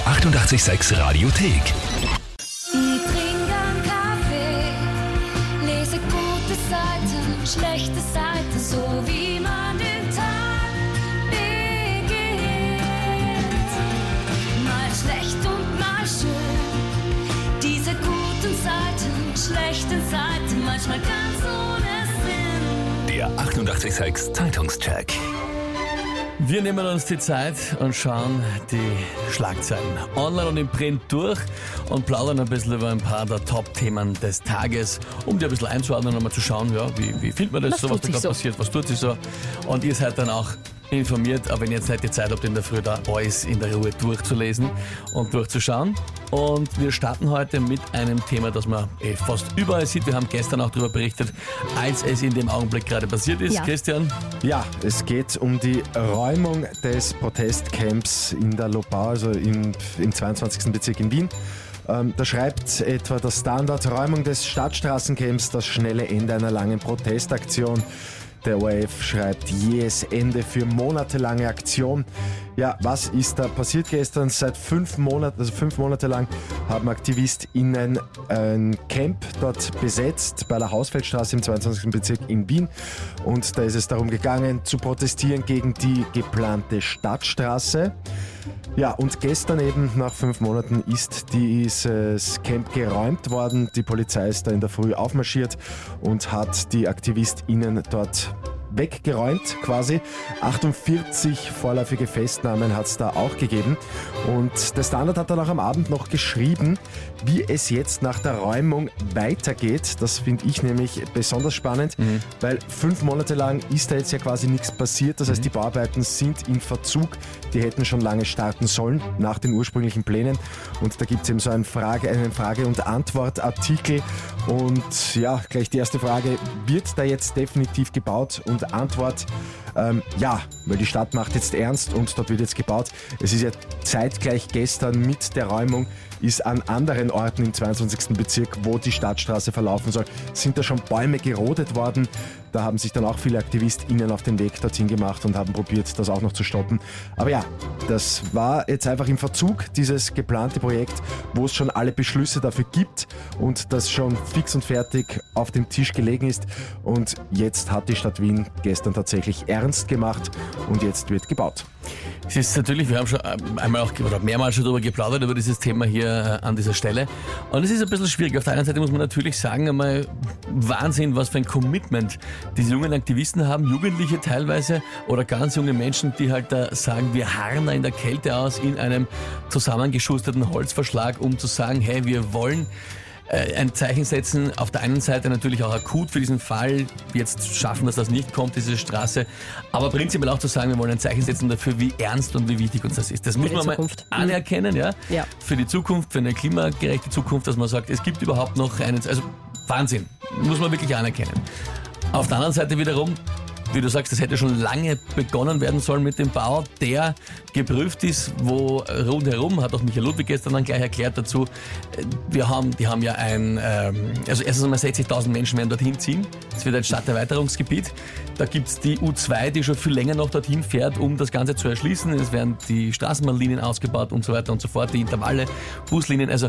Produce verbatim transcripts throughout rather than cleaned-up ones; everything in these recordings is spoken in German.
achtundachtzig Komma sechs Radiothek. Ich trinke einen Kaffee, lese gute Seiten, schlechte Seiten, so wie man den Tag beginnt. Mal schlecht und mal schön, diese guten Seiten, schlechten Seiten, manchmal ganz ohne Sinn. Der achtundachtzig Komma sechs Zeitungscheck. Wir nehmen uns die Zeit und schauen die Schlagzeilen online und im Print durch und plaudern ein bisschen über ein paar der Top-Themen des Tages, um die ein bisschen einzuordnen und mal zu schauen, ja, wie, wie findet man das, was, so, was da gerade so passiert, was tut sich so. Und ihr seid dann auch informiert, aber wenn ihr jetzt nicht die Zeit habt, in der Früh da alles in der Ruhe durchzulesen und durchzuschauen. Und wir starten heute mit einem Thema, das man eh fast überall sieht. Wir haben gestern auch darüber berichtet, als es in dem Augenblick gerade passiert ist. Ja. Christian? Ja, es geht um die Räumung des Protestcamps in der Lobau, also im, im zweiundzwanzigsten Bezirk in Wien. Ähm, da schreibt etwa das Standard: Räumung des Stadtstraßencamps, das schnelle Ende einer langen Protestaktion. Der O R F schreibt: jähes Ende für monatelange Aktion. Ja, was ist da passiert gestern? Seit fünf Monaten, also fünf Monate lang haben AktivistInnen ein Camp dort besetzt bei der Hausfeldstraße im zweiundzwanzigsten Bezirk in Wien. Und da ist es darum gegangen, zu protestieren gegen die geplante Stadtstraße. Ja, und gestern eben, nach fünf Monaten, ist dieses Camp geräumt worden. Die Polizei ist da in der Früh aufmarschiert und hat die AktivistInnen dort weggeräumt quasi. achtundvierzig vorläufige Festnahmen hat es da auch gegeben. Und der Standard hat dann auch am Abend noch geschrieben, wie es jetzt nach der Räumung weitergeht. Das finde ich nämlich besonders spannend, mhm. weil fünf Monate lang ist da jetzt ja quasi nichts passiert. Das heißt, die Bauarbeiten sind in Verzug. Die hätten schon lange starten sollen, nach den ursprünglichen Plänen. Und da gibt es eben so einen Frage, einen Frage- und Antwortartikel. Und ja, gleich die erste Frage: Wird da jetzt definitiv gebaut? Und Antwort: ähm, ja, weil die Stadt macht jetzt ernst und dort wird jetzt gebaut. Es ist ja zeitgleich gestern mit der Räumung, ist an anderen Orten im zweiundzwanzigsten Bezirk, wo die Stadtstraße verlaufen soll, sind da schon Bäume gerodet worden. Da haben sich dann auch viele AktivistInnen auf den Weg dorthin gemacht und haben probiert, das auch noch zu stoppen. Aber ja, das war jetzt einfach im Verzug, dieses geplante Projekt, wo es schon alle Beschlüsse dafür gibt und das schon fix und fertig auf dem Tisch gelegen ist. Und jetzt hat die Stadt Wien gestern tatsächlich ernst gemacht und jetzt wird gebaut. Es ist natürlich, wir haben schon einmal auch oder mehrmals schon darüber geplaudert, über dieses Thema hier an dieser Stelle. Und es ist ein bisschen schwierig. Auf der einen Seite muss man natürlich sagen, einmal Wahnsinn, was für ein Commitment diese jungen Aktivisten haben, Jugendliche teilweise oder ganz junge Menschen, die halt da sagen, wir harren da in der Kälte aus in einem zusammengeschusterten Holzverschlag, um zu sagen, hey, wir wollen ein Zeichen setzen, auf der einen Seite natürlich auch akut für diesen Fall, jetzt schaffen, dass das nicht kommt, diese Straße, aber prinzipiell auch zu sagen, wir wollen ein Zeichen setzen dafür, wie ernst und wie wichtig uns das ist. Das muss man Zukunft. mal anerkennen, ja? Ja. Für die Zukunft, für eine klimagerechte Zukunft, dass man sagt, es gibt überhaupt noch einen, also Wahnsinn, muss man wirklich anerkennen. Auf der anderen Seite wiederum, wie du sagst, das hätte schon lange begonnen werden sollen mit dem Bau, der geprüft ist, wo rundherum, hat auch Michael Ludwig gestern dann gleich erklärt dazu, wir haben, die haben ja ein, ähm, also erstens einmal sechzigtausend Menschen werden dorthin ziehen, es wird ein Stadterweiterungsgebiet, da gibt es die U zwei, die schon viel länger noch dorthin fährt, um das Ganze zu erschließen, es werden die Straßenbahnlinien ausgebaut und so weiter und so fort, die Intervalle, Buslinien, also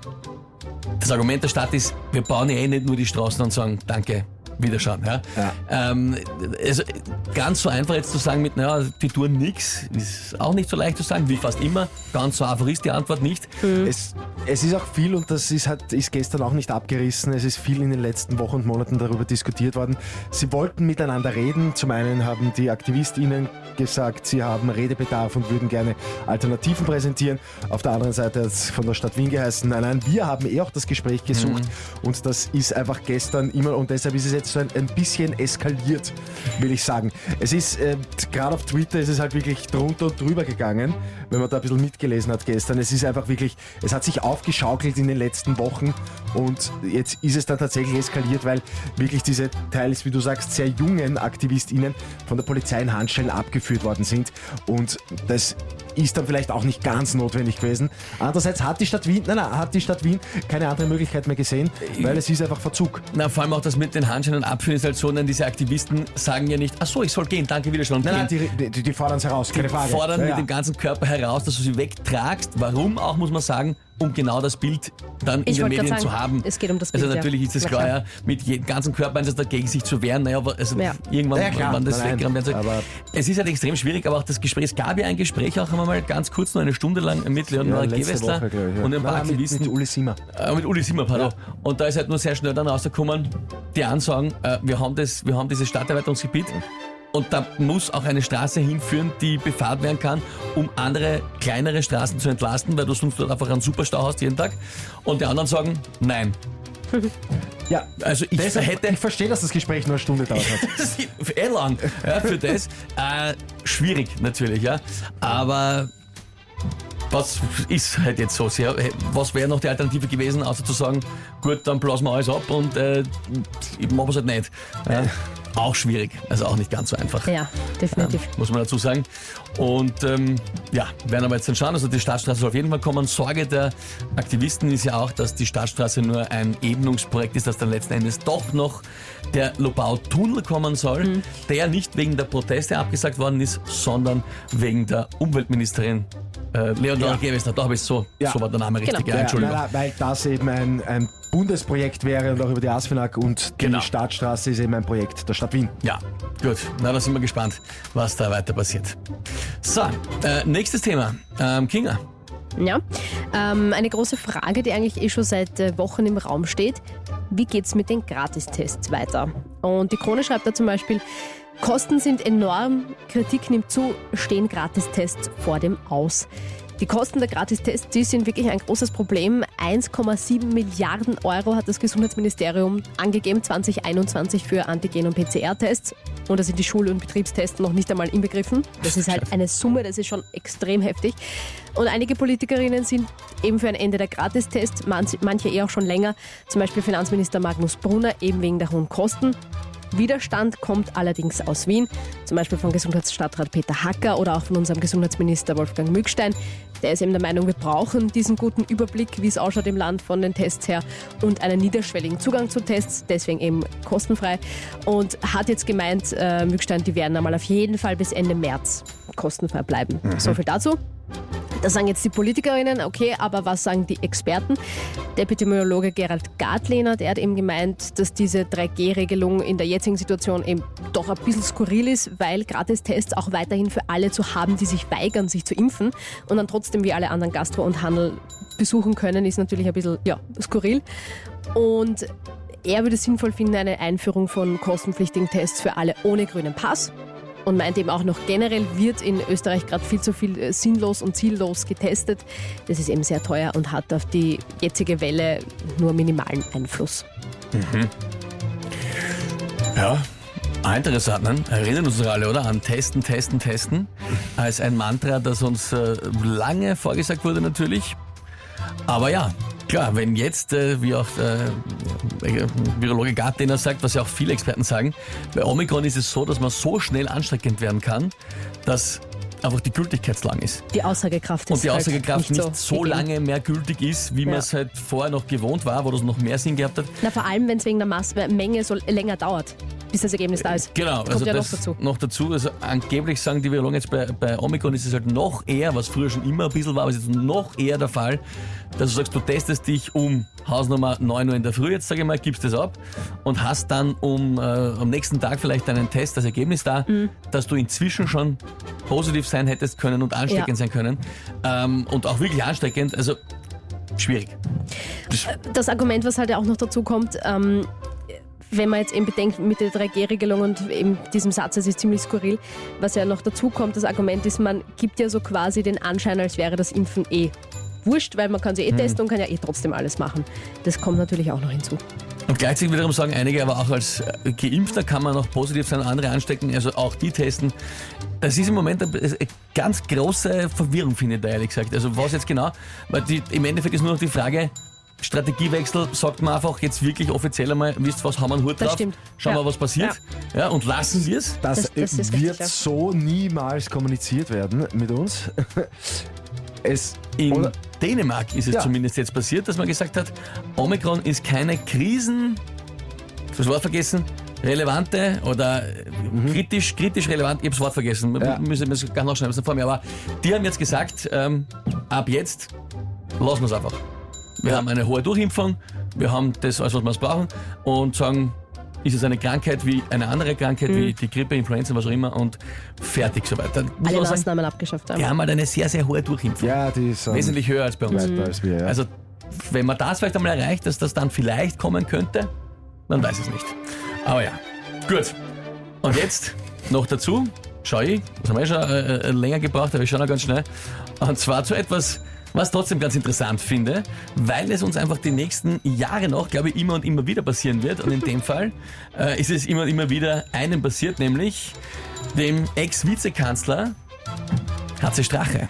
das Argument der Stadt ist, wir bauen ja eh nicht nur die Straßen und sagen, danke, Wiederschauen. Ja? Ja. Ähm, also ganz so einfach jetzt zu sagen mit, naja, die tun nichts, ist auch nicht so leicht zu sagen, wie fast immer. Ganz so einfach ist die Antwort nicht. Mhm. Es, es ist auch viel, und das ist, halt, ist gestern auch nicht abgerissen, es ist viel in den letzten Wochen und Monaten darüber diskutiert worden. Sie wollten miteinander reden. Zum einen haben die AktivistInnen gesagt, sie haben Redebedarf und würden gerne Alternativen präsentieren. Auf der anderen Seite hat es von der Stadt Wien geheißen, nein, nein, wir haben eh auch das Gespräch gesucht. Mhm. Und das ist einfach gestern immer, und deshalb ist es jetzt so ein, ein bisschen eskaliert, will ich sagen. Es ist, äh, gerade auf Twitter ist es halt wirklich drunter und drüber gegangen, wenn man da ein bisschen mitgelesen hat gestern. Es ist einfach wirklich, es hat sich aufgeschaukelt in den letzten Wochen und jetzt ist es dann tatsächlich eskaliert, weil wirklich diese teils, wie du sagst, sehr jungen AktivistInnen von der Polizei in Handschellen abgeführt worden sind und das ist dann vielleicht auch nicht ganz notwendig gewesen. Andererseits hat die Stadt Wien, nein, nein, hat die Stadt Wien keine andere Möglichkeit mehr gesehen, weil es ist einfach Verzug. Na, vor allem auch das mit den Handschellen und Abführen ist halt so, denn diese Aktivisten sagen ja nicht, ach so, ich soll gehen, danke, wieder schon. Nein, nein, die, die, die fordern es heraus, keine Frage. Die fordern ja, mit ja. dem ganzen Körper heraus, dass du sie wegtragst. Warum auch, muss man sagen, um genau das Bild dann in Ich den wollte Medien gerade zu sagen, haben. es geht um das Bild, Also natürlich ja. ist es Na klar, klar. ja, mit jedem ganzen Körpereinsatz dagegen sich zu wehren. Naja, aber also Ja. irgendwann Ja, klar. wann das Nein, weggeräumt werden soll. aber- Es ist halt extrem schwierig, aber auch das Gespräch, es gab ja ein Gespräch auch einmal ganz kurz, nur eine Stunde lang mit Leonora Ja, letzte Gewessler Woche, glaub ich, ja. und ein paar Nein, mit, Aktivisten. mit Uli Simmer. Äh, mit Uli Simmer, pardon. Ja. Und da ist halt nur sehr schnell dann rausgekommen, die Ansagen, äh, wir haben das, wir haben dieses Stadterweiterungsgebiet und da muss auch eine Straße hinführen, die befahren werden kann, um andere kleinere Straßen zu entlasten, weil du sonst dort einfach einen Superstau hast jeden Tag. Und die anderen sagen, nein. Ja, Also ich deshalb, hätte... ich verstehe, dass das Gespräch nur eine Stunde dauert hat. Das ist eh lang, ja, für das. Äh, schwierig natürlich, ja. Aber was ist halt jetzt so? Sehr, was wäre noch die Alternative gewesen, außer zu sagen, gut, dann blasen wir alles ab und äh, machen wir es halt nicht. Ja. Auch schwierig, also auch nicht ganz so einfach. Ja, definitiv. Ja, muss man dazu sagen. Und ähm, ja, werden aber jetzt dann schauen, also die Stadtstraße soll auf jeden Fall kommen. Sorge der Aktivisten ist ja auch, dass die Stadtstraße nur ein Ebnungsprojekt ist, dass dann letzten Endes doch noch der Lobau-Tunnel kommen soll, mhm. der nicht wegen der Proteste abgesagt worden ist, sondern wegen der Umweltministerin äh, Leonora Ja. Gewessler. Da habe ich so, Ja. so war der Name richtig, Genau. ja, Ja, Entschuldigung. nein, nein, weil das eben ein, ein Bundesprojekt wäre und auch über die ASFINAG und die Genau. Stadtstraße ist eben ein Projekt der Stadt Wien. Ja, gut. Na, da sind wir gespannt, was da weiter passiert. So, äh, nächstes Thema. Ähm, Kinga. Ja, ähm, eine große Frage, die eigentlich eh schon seit äh, Wochen im Raum steht. Wie geht's mit den Gratistests weiter? Und die Krone schreibt da zum Beispiel, Kosten sind enorm, Kritik nimmt zu, stehen Gratistests vor dem Aus. Die Kosten der Gratistests, die sind wirklich ein großes Problem. eins Komma sieben Milliarden Euro hat das Gesundheitsministerium angegeben, zwanzig einundzwanzig für Antigen- und P C R-Tests. Und da sind die Schul- und Betriebstests noch nicht einmal inbegriffen. Das ist halt eine Summe, das ist schon extrem heftig. Und einige Politikerinnen sind eben für ein Ende der Gratistests, manche eher auch schon länger. Zum Beispiel Finanzminister Magnus Brunner, eben wegen der hohen Kosten. Widerstand kommt allerdings aus Wien, zum Beispiel von Gesundheitsstadtrat Peter Hacker oder auch von unserem Gesundheitsminister Wolfgang Mückstein. Der ist eben der Meinung, wir brauchen diesen guten Überblick, wie es ausschaut im Land von den Tests her und einen niederschwelligen Zugang zu Tests, deswegen eben kostenfrei. Und hat jetzt gemeint, äh, Mückstein, die werden einmal auf jeden Fall bis Ende März kostenfrei bleiben. Mhm. So viel dazu. Das sagen jetzt die Politikerinnen, okay, aber was sagen die Experten? Der Epidemiologe Gerald Gartlehner, der hat eben gemeint, dass diese drei G Regelung in der jetzigen Situation eben doch ein bisschen skurril ist, weil Gratistests auch weiterhin für alle zu haben, die sich weigern, sich zu impfen und dann trotzdem wie alle anderen Gastro und Handel besuchen können, ist natürlich ein bisschen, ja, skurril. Und er würde es sinnvoll finden, eine Einführung von kostenpflichtigen Tests für alle ohne grünen Pass. Und meint eben auch noch, generell wird in Österreich gerade viel zu viel äh, sinnlos und ziellos getestet. Das ist eben sehr teuer und hat auf die jetzige Welle nur minimalen Einfluss. Mhm. Ja, ah, interessant, ne? Erinnern uns alle, oder? An Testen, Testen, Testen. Als ein Mantra, das uns äh, lange vorgesagt wurde natürlich. Aber ja, klar, wenn jetzt, äh, wie auch der äh, Virologe Gartlehner sagt, was ja auch viele Experten sagen, bei Omikron ist es so, dass man so schnell ansteckend werden kann, dass einfach die Gültigkeit lang ist. Die Aussagekraft ist Und die halt Aussagekraft nicht, nicht so, gegeben. lange mehr gültig ist, wie man Ja. es halt vorher noch gewohnt war, wo das noch mehr Sinn gehabt hat. Na, vor allem, wenn es wegen der Massmenge so länger dauert, bis das Ergebnis da ist. Genau, Kommt also ja das noch dazu. noch dazu. Also angeblich sagen die Virologen jetzt bei, bei Omikron ist es halt noch eher, was früher schon immer ein bisschen war, aber es ist noch eher der Fall, dass du sagst, du testest dich um Hausnummer neun Uhr in der Früh, jetzt sage ich mal, gibst das ab und hast dann um, äh, am nächsten Tag vielleicht einen Test, das Ergebnis da, Mhm. dass du inzwischen schon positiv sein hättest können und ansteckend Ja. sein können ähm, und auch wirklich ansteckend, also schwierig. Das, Das Argument, was halt ja auch noch dazu kommt, ähm, wenn man jetzt eben bedenkt mit der drei G Regelung und eben diesem Satz, es ist ziemlich skurril, was ja noch dazu kommt, das Argument ist, man gibt ja so quasi den Anschein, als wäre das Impfen eh wurscht, weil man kann sich eh testen und kann ja eh trotzdem alles machen. Das kommt natürlich auch noch hinzu. Und gleichzeitig wiederum sagen einige, aber auch als äh, Geimpfter kann man noch positiv sein, andere anstecken, also auch die testen. Das ist im Moment eine, eine ganz große Verwirrung, finde ich da ehrlich gesagt. Also was jetzt genau, weil die, im Endeffekt ist nur noch die Frage, Strategiewechsel, sagt man einfach jetzt wirklich offiziell einmal, wisst ihr was, haben wir einen Hut Das drauf, stimmt. schauen wir, Ja. was passiert, ja. Ja, und lassen wir es. Das, Das- das ist wird richtig, ja. so niemals kommuniziert werden mit uns. Es, In oder, Dänemark ist es Ja. zumindest jetzt passiert, dass man gesagt hat, Omikron ist keine Krisen, das Wort vergessen, relevante oder kritisch, kritisch relevant, ich habe das Wort vergessen, Ja. müssen wir gar noch schreiben, vor mir, aber die haben jetzt gesagt, ähm, ab jetzt lassen wir es einfach. Wir Ja. haben eine hohe Durchimpfung, wir haben das, alles, was wir brauchen und sagen, ist es eine Krankheit wie eine andere Krankheit, Mhm. wie die Grippe, Influenza, was auch immer und fertig soweit. Dann muss Alle man sagen, Maßnahmen abgeschafft haben. die haben halt eine sehr, sehr hohe Durchimpfung. ja, die sind Wesentlich höher als bei uns. weiter als wir. Ja. Also, wenn man das vielleicht einmal erreicht, dass das dann vielleicht kommen könnte, man weiß es nicht. Aber ja, gut. Und jetzt noch dazu, schau ich, das haben wir eh schon äh, äh, länger gebraucht, aber ich schaue noch ganz schnell. Und zwar zu etwas, was trotzdem ganz interessant finde, weil es uns einfach die nächsten Jahre noch, glaube ich, immer und immer wieder passieren wird. Und in dem Fall äh, ist es immer und immer wieder einem passiert, nämlich dem Ex-Vizekanzler H C Strache.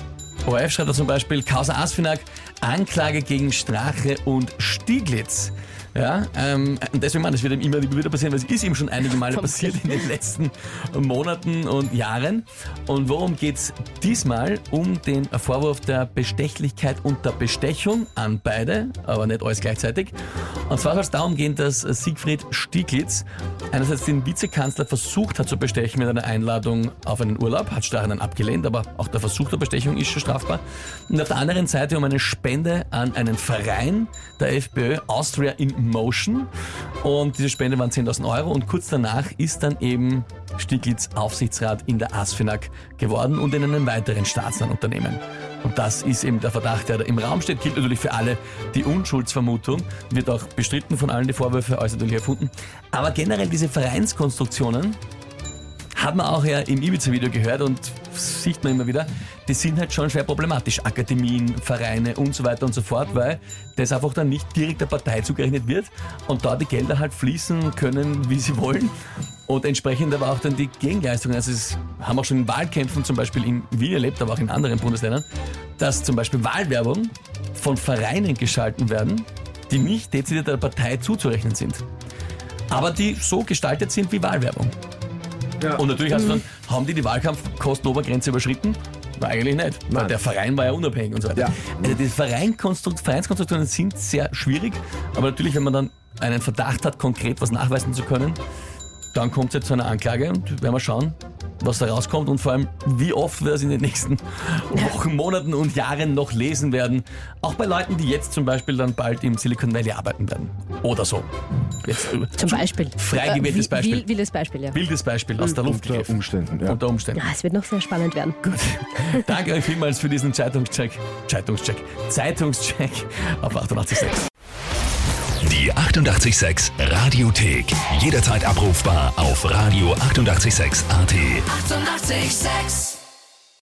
O R F schreibt da zum Beispiel, Causa Asfinag, Anklage gegen Strache und Stieglitz. Ja, ähm, und deswegen, man, das wird ihm immer wieder passieren, weil es ist ihm schon einige Male passiert in den letzten Monaten und Jahren. Und worum geht's diesmal? Um den Vorwurf der Bestechlichkeit und der Bestechung an beide, aber nicht alles gleichzeitig. Und zwar soll es darum gehen, dass Siegfried Stieglitz einerseits den Vizekanzler versucht hat zu bestechen mit einer Einladung auf einen Urlaub, hat Strache dann abgelehnt, aber auch der Versuch der Bestechung ist schon strafbar. Und auf der anderen Seite um eine Spende an einen Verein der FPÖ, Austria in Motion. Und diese Spende waren zehntausend Euro und kurz danach ist dann eben Stieglitz Aufsichtsrat in der Asfinag geworden und in einem weiteren staatsnahen Unternehmen. Und das ist eben der Verdacht, der da im Raum steht. Gilt natürlich für alle die Unschuldsvermutung, wird auch bestritten von allen die Vorwürfe, alles natürlich erfunden. Aber generell diese Vereinskonstruktionen hat man auch ja im Ibiza-Video gehört und sieht man immer wieder, die sind halt schon schwer problematisch. Akademien, Vereine und so weiter und so fort, weil das einfach dann nicht direkt der Partei zugerechnet wird und da die Gelder halt fließen können, wie sie wollen. Und entsprechend aber auch dann die Gegenleistungen. Also es haben auch schon in Wahlkämpfen zum Beispiel in Wien erlebt, aber auch in anderen Bundesländern, dass zum Beispiel Wahlwerbung von Vereinen geschalten werden, die nicht dezidiert der Partei zuzurechnen sind. Aber die so gestaltet sind wie Wahlwerbung. Ja. Und natürlich hast du dann, haben die die Wahlkampfkostenobergrenze überschritten? War eigentlich nicht, weil Nein. der Verein war ja unabhängig und so weiter. Ja. Also die Vereinkonstrukt- Vereinskonstruktionen sind sehr schwierig, aber natürlich, wenn man dann einen Verdacht hat, konkret was nachweisen zu können, dann kommt es jetzt zu einer Anklage und werden wir schauen, was da rauskommt und vor allem, wie oft wir das in den nächsten Wochen, Monaten und Jahren noch lesen werden. Auch bei Leuten, die jetzt zum Beispiel dann bald im Silicon Valley arbeiten werden. Oder so. Jetzt, Zum Beispiel. Frei gewähltes Äh, Beispiel. Wild, wildes Beispiel, ja. Wildes Beispiel aus der Luft Unter gegriffen. Umständen. Ja. Unter Umständen. Ja, es wird noch sehr spannend werden. Gut. Danke euch vielmals für diesen Zeitungscheck. Zeitungscheck. Zeitungscheck auf achtundachtzig Komma sechs. Die achtundachtzig Komma sechs Radiothek. Jederzeit abrufbar auf radio achtundachtzig Komma sechs A T. Achtundachtzig Komma sechs.